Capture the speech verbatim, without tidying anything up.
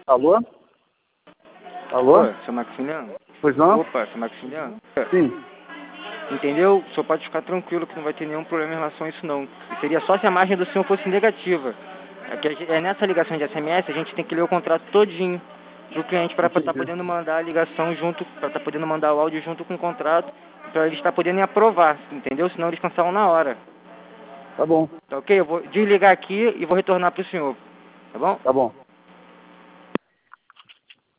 Alô? Alô? Ô, seu Maximiliano? Pois não? Opa, seu Maximiliano? Sim. Entendeu? O senhor pode ficar tranquilo que não vai ter nenhum problema em relação a isso, não. Seria só se a margem do senhor fosse negativa. É, que a gente- é nessa ligação de S M S, a gente tem que ler o contrato todinho pro cliente para estar podendo mandar a ligação junto, para estar podendo mandar o áudio junto com o contrato, para eles estar podendo aprovar, entendeu? Senão eles cancelam na hora. Tá bom. Tá ok? Eu vou desligar aqui e vou retornar pro senhor. Tá bom? Tá bom.